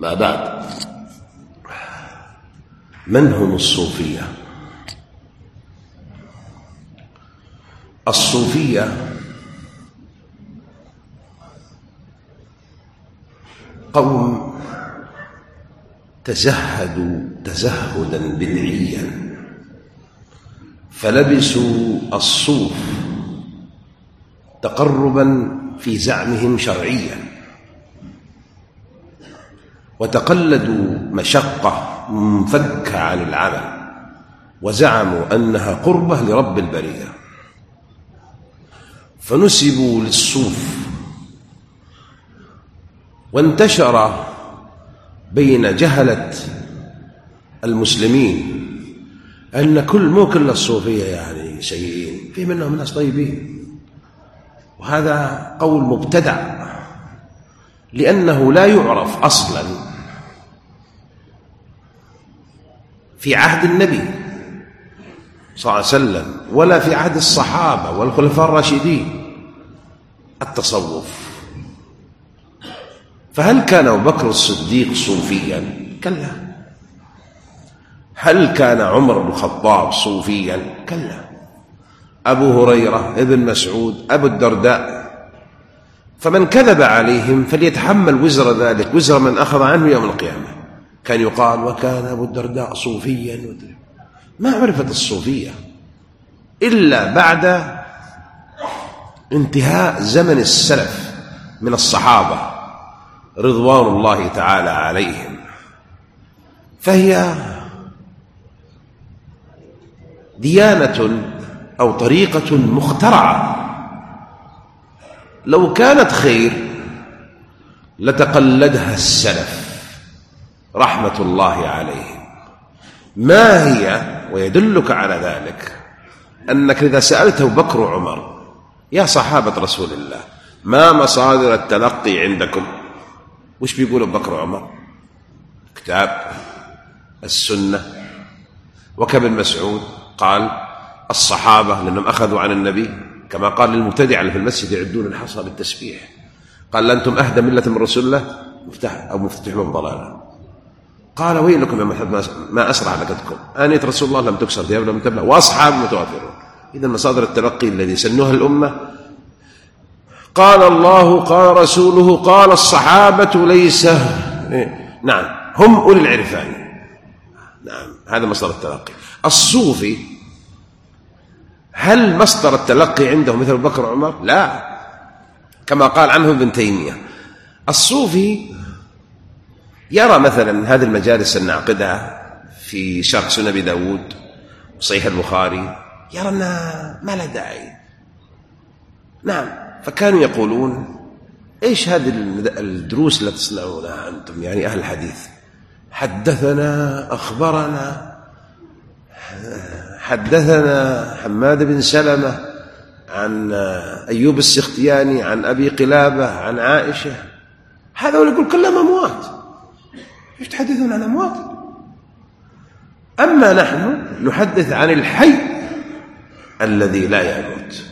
ما بعد. من هم الصوفية؟ الصوفية قوم تزهدوا تزهدا بدعيا فلبسوا الصوف تقربا في زعمهم شرعيا، وتقلدوا مشقة منفكة عن العمل وزعموا أنها قربة لرب البرية، فنسبوا للصوف، وانتشر بين جهلة المسلمين أن مو كل الصوفية يعني سيئين، في منهم ناس طيبين. وهذا قول مبتدع، لأنه لا يعرف أصلا في عهد النبي صلى الله عليه وسلم ولا في عهد الصحابة والخلفاء الراشدين التصوف. فهل كان أبو بكر الصديق صوفيا؟ كلا. هل كان عمر بن الخطاب صوفيا؟ كلا. أبو هريرة، ابن مسعود، أبو الدرداء. فمن كذب عليهم فليتحمل وزر ذلك، وزر من أخذ عنه يوم القيامة. كان يقال وكان أبو الدرداء صوفيا. ما عرفت الصوفية إلا بعد انتهاء زمن السلف من الصحابة رضوان الله تعالى عليهم، فهي ديانة أو طريقة مخترعة. لو كانت خير لتقلدها السلف رحمة الله عليهم. ما هي؟ ويدلك على ذلك أنك إذا سألته بكر وعمر يا صحابة رسول الله ما مصادر التلقي عندكم؟ وش بيقولوا بكر وعمر؟ كتاب السنة. وكابن مسعود قال الصحابة لأنهم أخذوا عن النبي، كما قال للمبتدع اللي في المسجد يعدون الحصى بالتسبيح، قال لأنتم أهدى ملة من رسول الله مفتتحون ضلالا. قال ويلكم يا محمد ما أسرع لقدكم، آنية رسول الله لم تكسر ثياب لم تبلى وأصحاب متوافرون. إذا مصادر التلقي الذي سنوها الأمة قال الله قال رسوله قال الصحابة ليس نعم هم أولي العرفان. نعم هذا مصدر التلقي. الصوفي هل مصدر التلقي عنده مثل أبو بكر وعمر؟ لا، كما قال عنه ابن تيمية. الصوفي يرى مثلا هذه المجالس النعقدة في شرح سنن أبي داود وصحيح البخاري، يرى أنها ما لا داعي. نعم، فكانوا يقولون إيش هذه الدروس التي تصنعونها أنتم يعني أهل الحديث؟ حدثنا أخبرنا حدثنا حماد بن سلمة عن أيوب السختياني عن أبي قلابة عن عائشة. هذا يقول كلهم أموات، إيش تحدثون عن أموات؟ أما نحن نحدث عن الحي الذي لا يموت،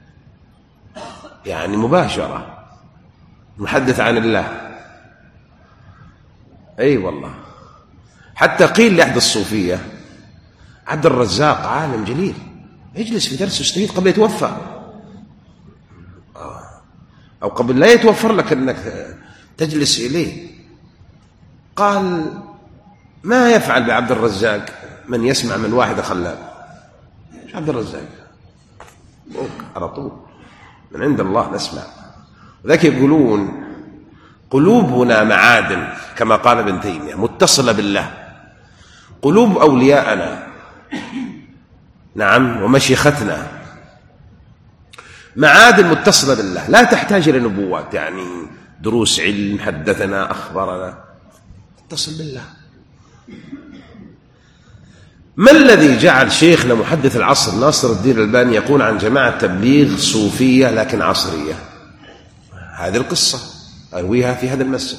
يعني مباشرة نحدث عن الله. أي والله. حتى قيل لأحد الصوفية عبد الرزاق عالم جليل يجلس في درس يستفيد قبل يتوفى، أو قبل لا يتوفر لك أنك تجلس إليه. قال ما يفعل بعبد الرزاق من يسمع من واحد خلاب. عبد الرزاق على طول من عند الله نسمع. وذلك يقولون قلوبنا معادن كما قال ابن تيمية متصلة بالله. قلوب أولياءنا نعم ومشيختنا معادن متصلة بالله، لا تحتاج إلى نبوات يعني دروس علم حدثنا أخبرنا، اتصل بالله. ما الذي جعل شيخنا محدث العصر ناصر الدين الألباني يقول عن جماعة تبليغ صوفية لكن عصرية؟ هذه القصة أرويها في هذا المسجد.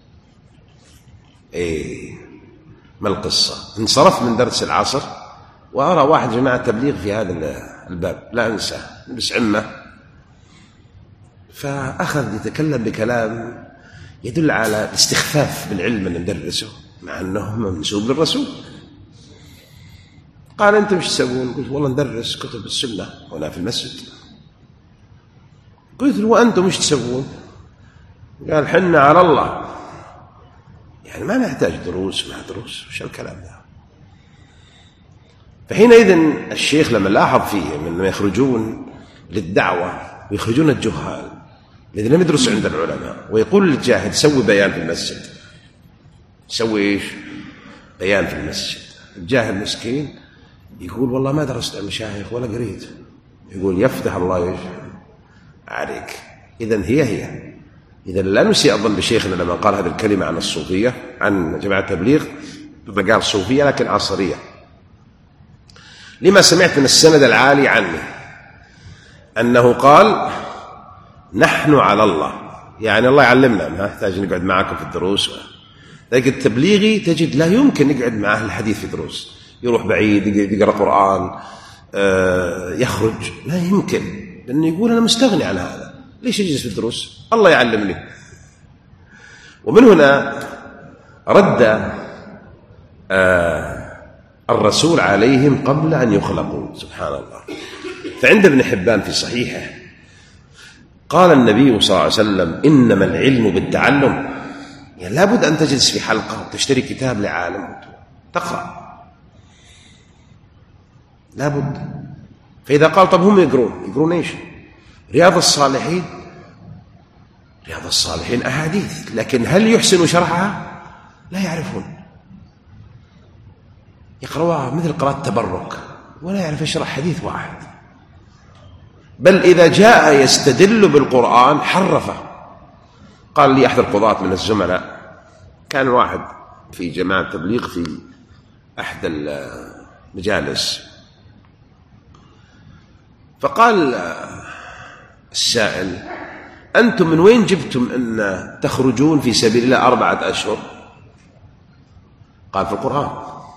ما القصة؟ انصرف من درس العصر وأرى واحد جماعة تبليغ في هذا الباب لا أنساه لبس عمة، فأخذ يتكلم بكلام يدل على الاستخفاف بالعلم اللي ندرسه مع أنه منسوب للرسول. قال أنتم ايش تسوون؟ قلت والله ندرس كتب السنة هنا في المسجد. قلت وأنتم ايش تسوون؟ قال حنا على الله، يعني ما نحتاج دروس، ما دروس، وش الكلام ده؟ فحينئذ الشيخ لما لاحظ فيهم لما يخرجون للدعوة ويخرجون الجهال الذين لم يدرسوا عند العلماء، ويقول للجاهل سوي بيان في المسجد، سوي ايش؟ بيان في المسجد. الجاهل مسكين يقول والله ما درست عن المشايخ ولا قريت، يقول يفتح الله ايش عليك. إذن هي إذا لا نسيء الظن بشيخنا لما قال هذه الكلمة عن الصوفية، عن جماعة التبليغ، قال صوفية لكن عصرية، لما سمعت من السند العالي عنه أنه قال نحن على الله، يعني الله يعلمنا، ما يحتاج نقعد معكم في الدروس. لكن التبليغي تجد لا يمكن يقعد مع أهل الحديث في دروس، يروح بعيد يقرأ قرآن، يخرج، لا يمكن، لأنه يقول أنا مستغني عن هذا، ليش يجلس في الدروس؟ الله يعلمني. ومن هنا رد الرسول عليهم قبل أن يخلقوا، سبحان الله. فعند ابن حبان في صحيحه قال النبي صلى الله عليه وسلم إنما العلم بالتعلم، يعني لابد أن تجلس في حلقة وتشتري كتاب لعالم تقرأ، لابد. فإذا قال طب هم يقرون إيش؟ رياض الصالحين، رياض الصالحين أحاديث، لكن هل يحسن شرحها؟ لا يعرفون، يقرأوها مثل قراءة تبرك ولا يعرف يشرح حديث واحد، بل إذا جاء يستدل بالقرآن حرفه. قال لي أحد القضاة من الزملاء، كان واحد في جماعة تبليغ في أحد المجالس، فقال السائل أنتم من وين جبتم أن تخرجون في سبيل الله 4 أشهر؟ قال في القرآن.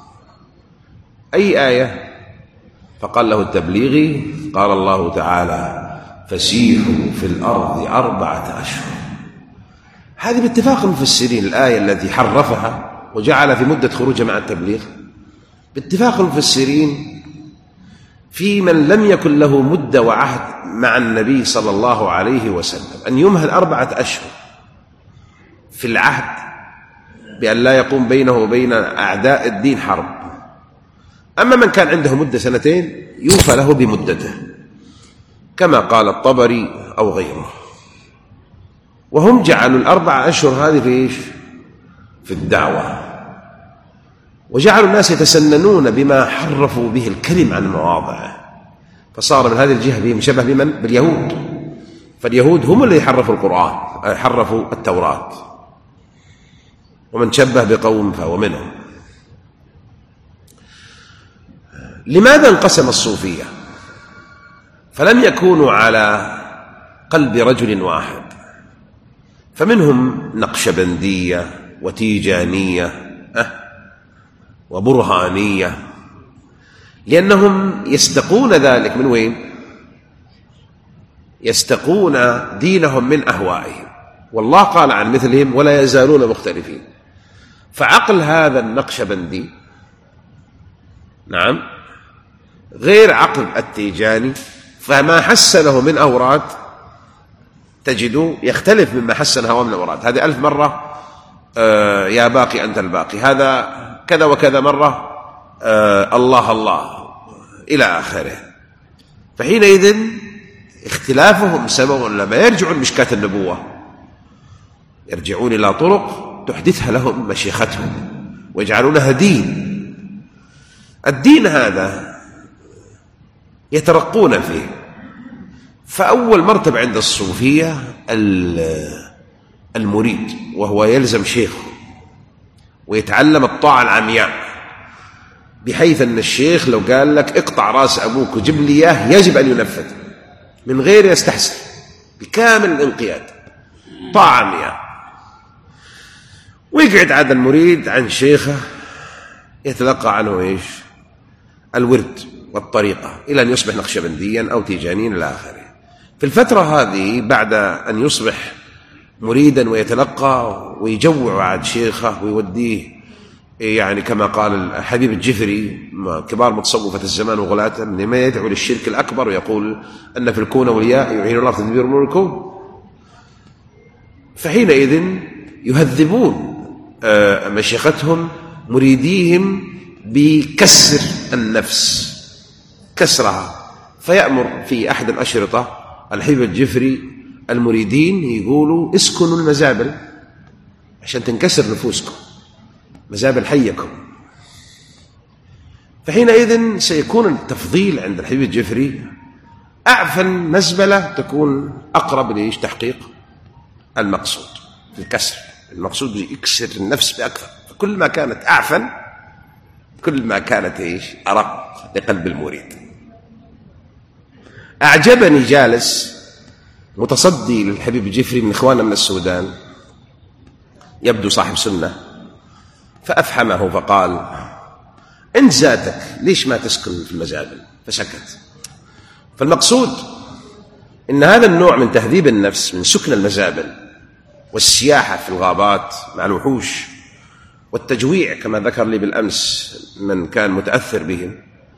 أي آية؟ فقال له التبليغي قال الله تعالى فسيحوا في الأرض 4 أشهر. هذه باتفاق المفسرين الآية التي حرفها وجعل في مدة خروجه مع التبليغ، باتفاق المفسرين في من لم يكن له مدة وعهد مع النبي صلى الله عليه وسلم أن يمهل 4 أشهر في العهد بأن لا يقوم بينه وبين أعداء الدين حرب. أما من كان عنده مدة 2 يوفى له بمدته كما قال الطبري أو غيره. وهم جعلوا 4 أشهر هذه في إيش؟ في الدعوة، وجعلوا الناس يتسننون بما حرفوا به الكلم عن مواضعه، فصار من هذه الجهة بهم شبه بمن؟ باليهود. فاليهود هم اللي حرفوا القرآن، حرفوا التوراة، ومن شبه بقوم فهو منهم. لماذا انقسم الصوفية؟ فلم يكونوا على قلب رجل واحد، فمنهم نقشبندية وتيجانية وبرهانية، لأنهم يستقون ذلك من وين؟ يستقون دينهم من أهوائهم، والله قال عن مثلهم ولا يزالون مختلفين. فعقل هذا النقشبندي نعم غير عقل التيجاني، فما حسنه من أوراد تجدوا يختلف مما حسن هو من الأوراد. هذه 1000 مرة يا باقي أنت الباقي، هذا كذا وكذا مرة الله الله إلى آخره. فحينئذ اختلافهم سبب لما يرجعون مشكاة النبوة، يرجعون إلى طرق تحدثها لهم مشيختهم ويجعلونها دين. الدين هذا يترقون فيه. فأول مرتبة عند الصوفية المريد، وهو يلزم شيخه ويتعلم الطاعة العمياء، بحيث أن الشيخ لو قال لك اقطع رأس أبوك وجيب لي إياه يجب أن ينفذ من غير يستحسن، بكامل الانقياد، طاعة عمياء. ويقعد عاد المريد عن شيخه يتلقى عنه إيش؟ الورد والطريقة إلى أن يصبح نقشبنديا أو تيجانيا إلى آخره. في الفترة هذه بعد أن يصبح مريدا ويتلقى ويجوع عاد شيخه ويوديه، يعني كما قال حبيب الجفري كبار متصوفة الزمان وغلاته، من ما يدعو للشرك الأكبر ويقول أن في الكون أولياء يعين الله في تدبير أمور الكون. فحينئذ يهذبون مشيختهم مريديهم بكسر النفس، كسرها. فيأمر في أحد الأشرطة الحبيب الجفري المريدين يقولوا اسكنوا المزابل عشان تنكسر نفوسكم، مزابل حيكم. فحينئذ سيكون التفضيل عند الحبيب الجفري أعفن مزبلة تكون أقرب لتحقيق المقصود، الكسر. المقصود يكسر النفس بأكثر، فكل ما كانت أعفن كل ما كانت أرق لقلب المريد. أعجبني جالس متصدي للحبيب الجفري من إخواننا من السودان، يبدو صاحب سنة، فأفحمه فقال: أنت ذاتك ليش ما تسكن في المزابل؟ فسكت. فالمقصود إن هذا النوع من تهذيب النفس من سكن المزابل والسياحة في الغابات مع الوحوش والتجويع كما ذكر لي بالأمس من كان متأثر بهم،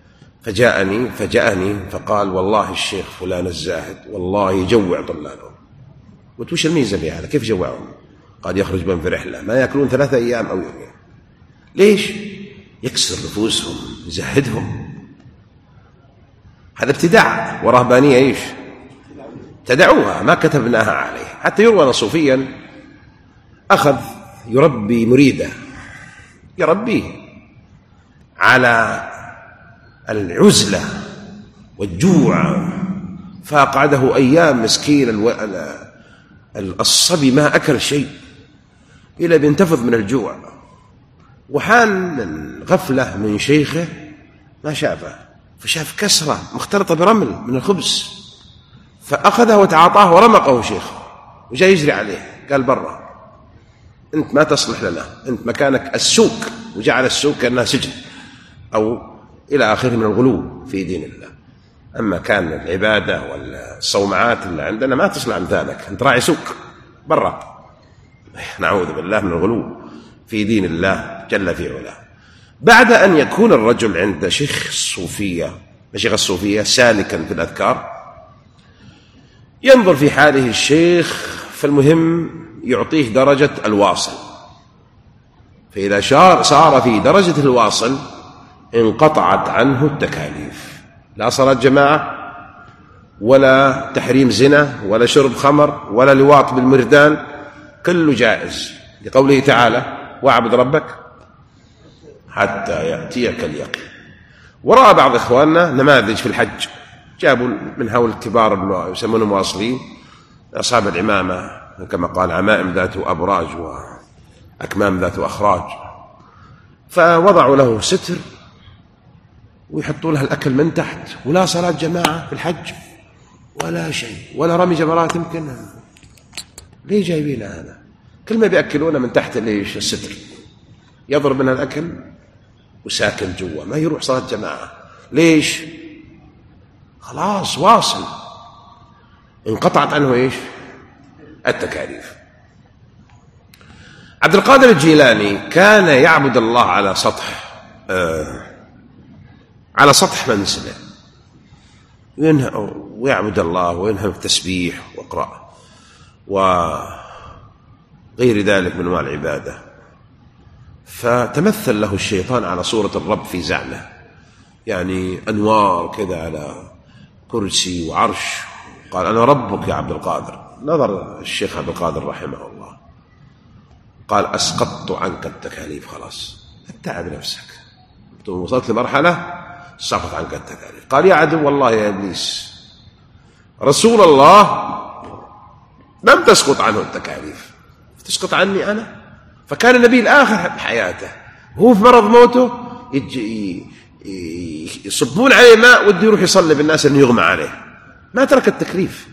فجاءني فقال: والله الشيخ فلان الزاهد والله يجوع طلابهم. قلت: وش الميزة في هذا؟ كيف جوعهم؟ قال: يخرج بهم في رحلة ما يأكلون 3 أيام أو يومين. ليش؟ يكسر نفوسهم، يزهدهم. هذا ابتداع ورهبانية ابتدعوها ما كتبناها عليه. حتى يروى صوفيا أخذ يربي مريده، يربيه على العزلة والجوع، فأقعده أيام مسكين الصبي ما أكل شيء إلا بينتفض من الجوع، وحان من غفلة من شيخه ما شافه، فشاف كسرة مختلطة برمل من الخبز، فأخذه وتعاطاه ورمقه شيخه وجاء يجري عليه، قال: برا، أنت ما تصلح لنا، أنت مكانك السوق. وجعل السوق كأنها سجن أو إلى آخره من الغلو في دين الله. أما كان العبادة والصومعات اللي عندنا ما تصلح عن ذلك، أنت راعي سوق برا. نعوذ بالله من الغلو في دين الله جل في علاه. بعد أن يكون الرجل عند شيخ الصوفية سالكا في الأذكار، ينظر في حاله الشيخ، فالمهم يعطيه درجة الواصل. فإذا صار في درجة الواصل انقطعت عنه التكاليف، لا صلاة جماعة ولا تحريم زنا ولا شرب خمر ولا لواط بالمردان، كله جائز، لقوله تعالى: واعبد ربك حتى يأتيك اليقين. ورأى بعض إخواننا نماذج في الحج، جابوا من هؤلاء الكبار اللي يسمونهم واصلين، أصحاب العمامة كما قال: عمائم ذات أبراج وأكمام ذات أخراج، فوضعوا له ستر ويحطوا له الأكل من تحت، ولا صلاة جماعة في الحج ولا شيء، ولا رمي جمرات. يمكن ليه جايبين هذا؟ كل ما بيأكلونه من تحت ليش الستر، يضرب من الأكل وساكن جوا، ما يروح صلاة جماعة. ليش؟ خلاص واصل، انقطعت عنه التكاليف. عبد القادر الجيلاني كان يعبد الله على سطح منزله، ويعبد الله وينهى التسبيح وقراءة وغير ذلك من أنواع العبادة. فتمثل له الشيطان على صورة الرب في زعمه، يعني أنوار كذا على كرسي وعرش، قال: أنا ربك يا عبد القادر. نظر الشيخ عبد القادر رحمه الله قال: أسقطت عنك التكاليف، خلاص اتعب نفسك، وصلت لمرحلة سقط عنك التكاليف. قال: يا عدو والله يا إبليس، رسول الله لم تسقط عنه التكاليف، تسقط عني أنا. فكان النبي الآخر بحياته هو في مرض موته يصبون عليه ماء وده يروح يصلي بالناس أنه يغمى عليه، ما ترك التكليف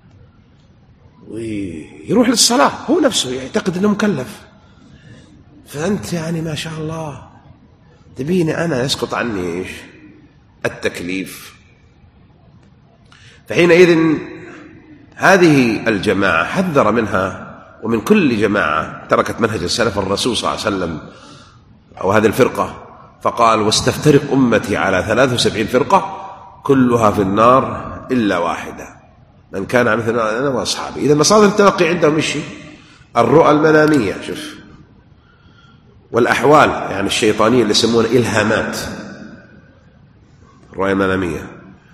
ويروح للصلاة، هو نفسه يعتقد أنه مكلف. فأنت يعني ما شاء الله تبيني أنا يسقط عني التكليف. فحينئذ هذه الجماعة حذر منها ومن كل جماعة تركت منهج السلف الرسول صلى الله عليه وسلم أو هذه الفرقة، فقال واستفترق أمتي على 73 فرقة كلها في النار إلا واحدة من كان مثل أنا وأصحابي. إذا مصادر التلقي عندهم إيش؟ الرؤى المنامية، شوف، والأحوال يعني الشيطانية اللي يسمونها إلهامات، الرؤى المنامية،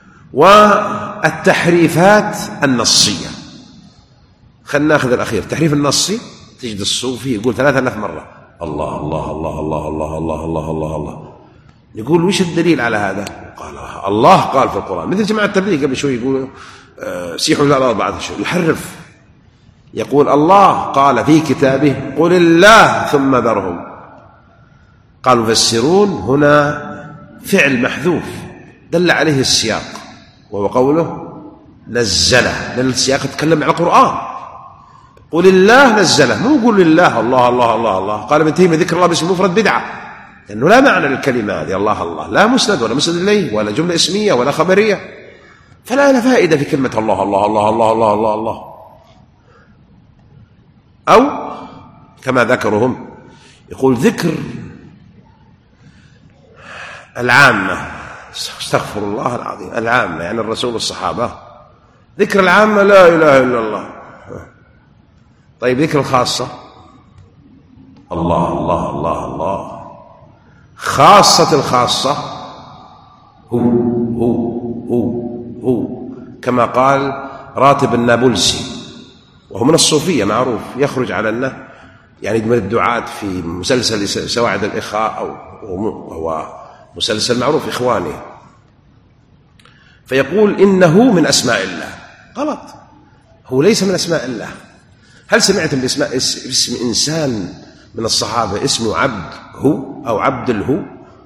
والتحريفات النصية. خلينا ناخذ الأخير، التحريف النصي. تجد الصوفي يقول 3000 مرة الله الله الله الله الله الله الله الله الله. يقول وش الدليل على هذا؟ قال الله قال في القرآن. مثل جماعة التبليغ قبل شوي يقولوا سيحوا إلى الأرض بعد شوي، يحرف، يقول الله قال في كتابه قل الله ثم ذرهم. قال المفسرون هنا فعل محذوف دل عليه السياق، وهو قوله نزله، لأن السياق يتكلم عن القرآن. قل الله نزله، مو قل الله الله الله الله الله. قال ابن تيمية ذكر الله باسم مفرد بدعة، لأنه لا معنى للكلمة هذه الله الله، لا مسند ولا مسند إليه ولا جملة اسمية ولا خبرية، فلا لا فائدة في كلمة الله الله الله الله الله الله الله. أو كما ذكرهم يقول ذكر العامة، استغفر الله العظيم، العامة يعني الرسول والصحابة، ذكر العامة لا إله إلا الله. طيب ذكر الخاصة الله الله الله الله. خاصة الخاصة هو كما قال راتب النابلسي، وهو من الصوفية معروف، يخرج على النه يعني من الدعاة في مسلسل سواعد الإخاء، أو هو مسلسل معروف إخواني، فيقول إنه من أسماء الله. غلط، هو ليس من أسماء الله. هل سمعتم باسم إنسان من الصحابة اسمه عبد هو أو عبد الهو؟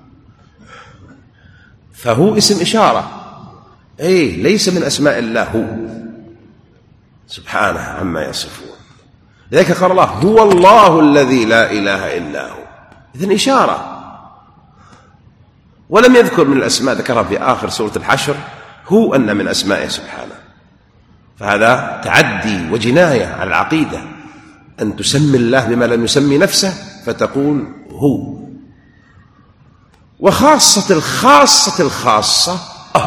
فهو اسم إشارة، أي ليس من أسماء الله هو سبحانه عما يصفون. لذلك قال الله هو الله الذي لا إله إلا هو، إذن إشارة. ولم يذكر من الأسماء ذكرها في آخر سورة الحشر هو أن من أسمائه سبحانه. فهذا تعدي وجناية على العقيدة، أن تسمي الله بما لم يسمي نفسه فتقول هو. وخاصة الخاصة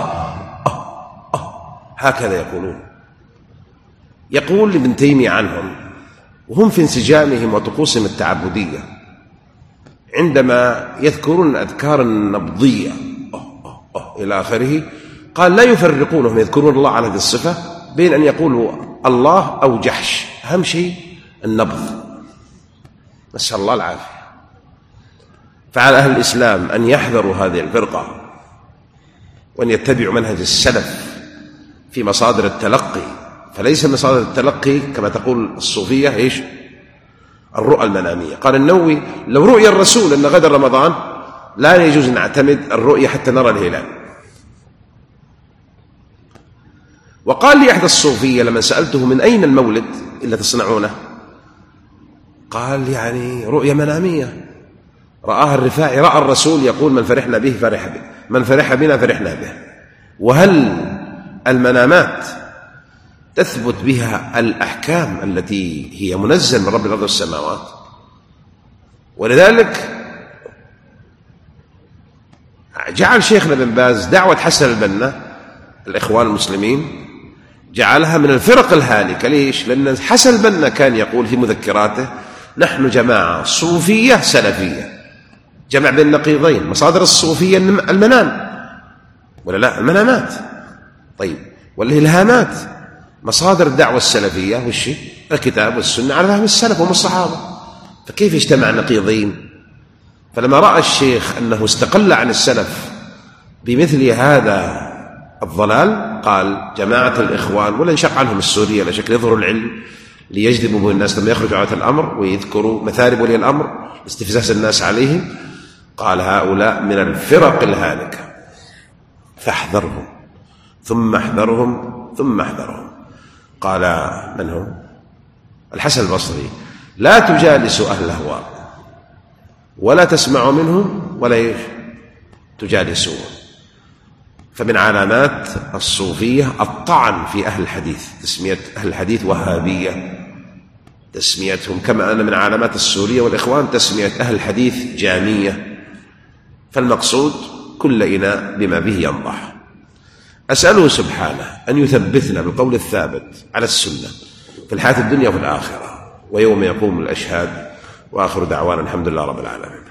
هكذا يقولون. يقول ابن تيمية عنهم وهم في انسجامهم وطقوسهم التعبدية عندما يذكرون الأذكار النبضية إلى آخره، قال لا يفرقونهم يذكرون الله على هذه الصفة بين أن يقولوا الله أو جحش، أهم شيء النبض، نسأل الله العافية. فعلى أهل الإسلام أن يحذروا هذه الفرقة وأن يتبعوا منهج السلف في مصادر التلقي. فليس مصادر التلقي كما تقول الصوفية إيش؟ الرؤى المنامية. قال النووي لو رؤي الرسول أن غدا رمضان لا يجوز أن نعتمد الرؤية حتى نرى الهلال. وقال لي أحد الصوفية لما سألته من أين المولد إلا تصنعونه؟ قال يعني رؤية منامية رآها الرفاعي، رأى الرسول يقول من فرحنا به فرح به، من فرح بنا فرحنا به. وهل المنامات تثبت بها الأحكام التي هي منزل من رب الأرض والسماوات؟ ولذلك جعل شيخنا بن باز دعوة حسن البنا الإخوان المسلمين جعلها من الفرق الهالكة. ليش؟ لأن حسن البنا كان يقول في مذكراته نحن جماعة صوفية سلفية، جمع بين النقيضين. مصادر الصوفية المنام ولا لا؟ المنامات. طيب والإلهامات مصادر الدعوة السلفية والشيء الكتاب والسنة على فهم السلف وهم الصحابة، فكيف اجتمع نقيضين؟ فلما رأى الشيخ أنه استقل عن السلف بمثل هذا الضلال قال جماعة الإخوان، ولا انشق عنهم السورية لا شك، يظهروا العلم ليجذبوا به الناس لما يخرجوا على الأمر ويذكروا مثالب ولي الأمر استفزاز الناس عليهم. قال هؤلاء من الفرق الهالكة فاحذرهم ثم احذرهم ثم احذرهم. قال من هم؟ الحسن البصري لا تجالسوا أهل الأهواء ولا تسمعوا منهم ولا تجالسوا. فمن علامات الصوفية الطعن في أهل الحديث، تسمية أهل الحديث وهابية، تسميتهم، كما أن من علامات السورية والإخوان تسمية أهل الحديث جامية. فالمقصود كل إناء بما به ينضح. أسأله سبحانه أن يثبتنا بالقول الثابت على السنة في الحياة الدنيا وفي الآخرة ويوم يقوم الأشهاد. وآخر دعوانا الحمد لله رب العالمين.